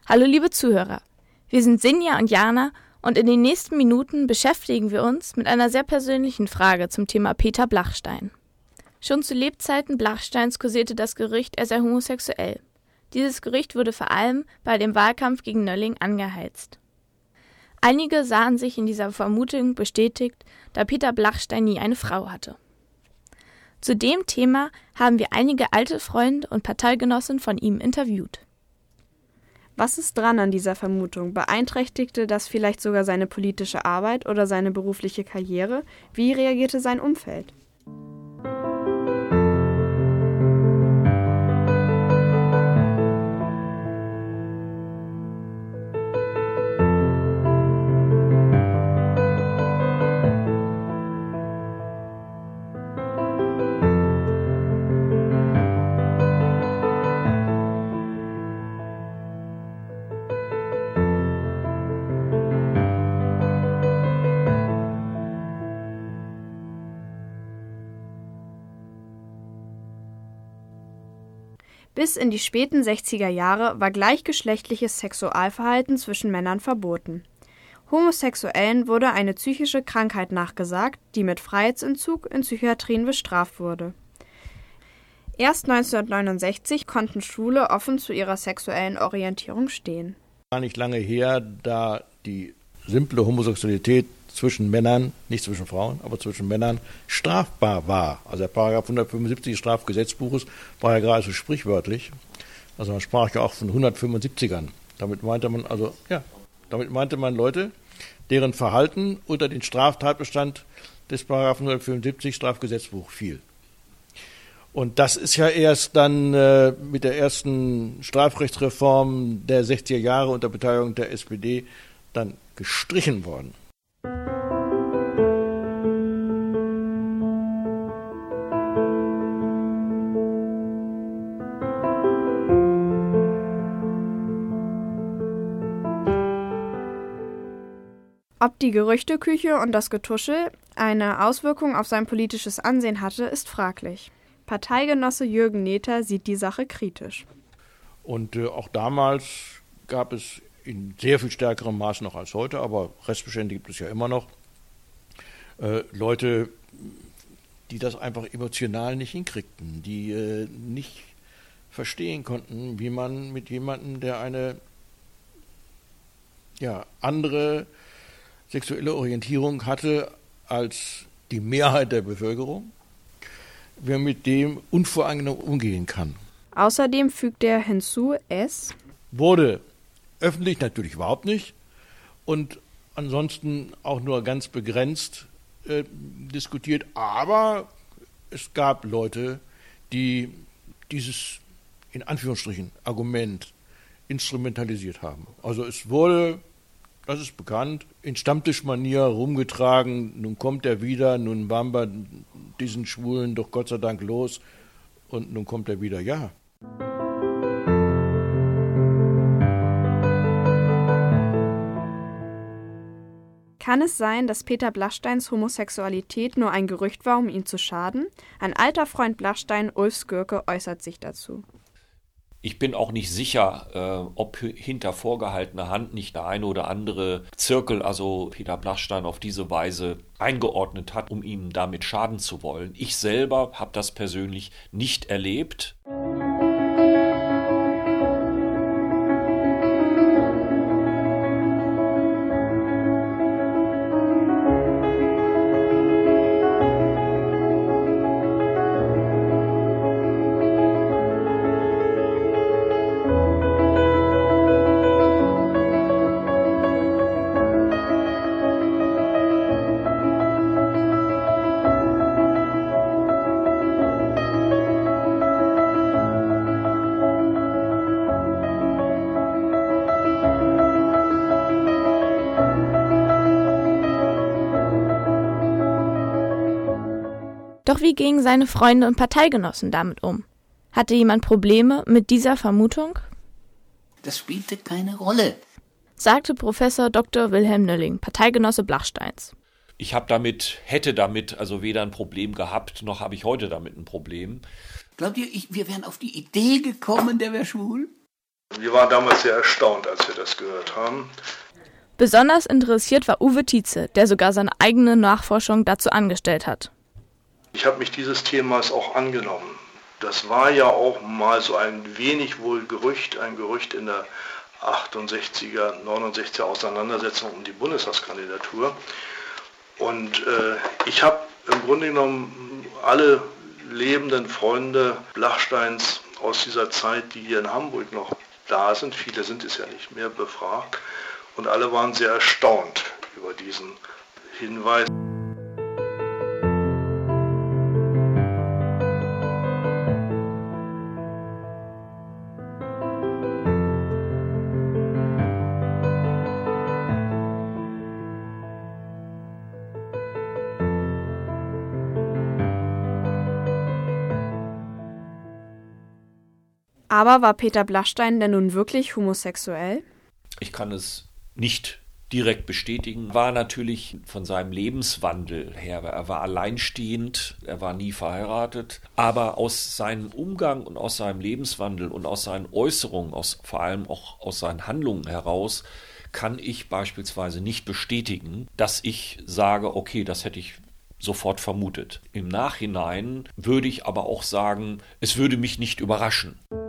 Hallo liebe Zuhörer, wir sind Sinja und Jana und in den nächsten Minuten beschäftigen wir uns mit einer sehr persönlichen Frage zum Thema Peter Blachstein. Schon zu Lebzeiten Blachsteins kursierte das Gerücht, er sei homosexuell. Dieses Gerücht wurde vor allem bei dem Wahlkampf gegen Nölling angeheizt. Einige sahen sich in dieser Vermutung bestätigt, da Peter Blachstein nie eine Frau hatte. Zu dem Thema haben wir einige alte Freunde und Parteigenossen von ihm interviewt. Was ist dran an dieser Vermutung? Beeinträchtigte das vielleicht sogar seine politische Arbeit oder seine berufliche Karriere? Wie reagierte sein Umfeld? Bis in die späten 60er Jahre war gleichgeschlechtliches Sexualverhalten zwischen Männern verboten. Homosexuellen wurde eine psychische Krankheit nachgesagt, die mit Freiheitsentzug in Psychiatrien bestraft wurde. Erst 1969 konnten Schwule offen zu ihrer sexuellen Orientierung stehen. Gar nicht lange her, da die simple Homosexualität zwischen Männern, nicht zwischen Frauen, aber zwischen Männern strafbar war. Also der Paragraph 175 des Strafgesetzbuches war ja geradezu sprichwörtlich. Also man sprach ja auch von 175ern. Damit meinte man Leute, deren Verhalten unter den Straftatbestand des Paragraph 175 Strafgesetzbuch fiel. Und das ist ja erst dann mit der ersten Strafrechtsreform der 60er Jahre unter Beteiligung der SPD dann gestrichen worden. Ob die Gerüchteküche und das Getuschel eine Auswirkung auf sein politisches Ansehen hatte, ist fraglich. Parteigenosse Jürgen Nether sieht die Sache kritisch. Und auch damals gab es in sehr viel stärkerem Maß noch als heute, aber Restbestände gibt es ja immer noch, Leute, die das einfach emotional nicht hinkriegten, die nicht verstehen konnten, wie man mit jemandem, der eine andere sexuelle Orientierung hatte als die Mehrheit der Bevölkerung, wie man mit dem unvoreingenommen umgehen kann. Außerdem fügt er hinzu, es wurde öffentlich natürlich überhaupt nicht und ansonsten auch nur ganz begrenzt diskutiert, aber es gab Leute, die dieses in Anführungsstrichen Argument instrumentalisiert haben. Also es wurde, das ist bekannt, in Stammtischmanier rumgetragen, nun kommt er wieder, nun waren wir diesen Schwulen doch Gott sei Dank los und nun kommt er wieder, ja. Kann es sein, dass Peter Blachsteins Homosexualität nur ein Gerücht war, um ihm zu schaden? Ein alter Freund Blachstein, Ulf Skirke, äußert sich dazu. Ich bin auch nicht sicher, ob hinter vorgehaltener Hand nicht der eine oder andere Zirkel, also Peter Blachstein, auf diese Weise eingeordnet hat, um ihm damit schaden zu wollen. Ich selber habe das persönlich nicht erlebt. Doch wie gingen seine Freunde und Parteigenossen damit um? Hatte jemand Probleme mit dieser Vermutung? Das spielte keine Rolle, sagte Professor Dr. Wilhelm Nölling, Parteigenosse Blachsteins. Ich hätte damit also weder ein Problem gehabt, noch habe ich heute damit ein Problem. Glaubt ihr, wir wären auf die Idee gekommen, der wäre schwul? Wir waren damals sehr erstaunt, als wir das gehört haben. Besonders interessiert war Uwe Tietze, der sogar seine eigene Nachforschung dazu angestellt hat. Ich habe mich dieses Themas auch angenommen. Das war ja auch mal so ein wenig wohl ein Gerücht in der 68er, 69er Auseinandersetzung um die Bundestagskandidatur. Und ich habe im Grunde genommen alle lebenden Freunde Blachsteins aus dieser Zeit, die hier in Hamburg noch da sind, viele sind es ja nicht mehr, befragt. Und alle waren sehr erstaunt über diesen Hinweis. Aber war Peter Blachstein denn nun wirklich homosexuell? Ich kann es nicht direkt bestätigen. War natürlich von seinem Lebenswandel her, er war alleinstehend, er war nie verheiratet, aber aus seinem Umgang und aus seinem Lebenswandel und aus seinen Äußerungen, vor allem auch aus seinen Handlungen heraus, kann ich beispielsweise nicht bestätigen, dass ich sage, okay, das hätte ich sofort vermutet. Im Nachhinein würde ich aber auch sagen, es würde mich nicht überraschen.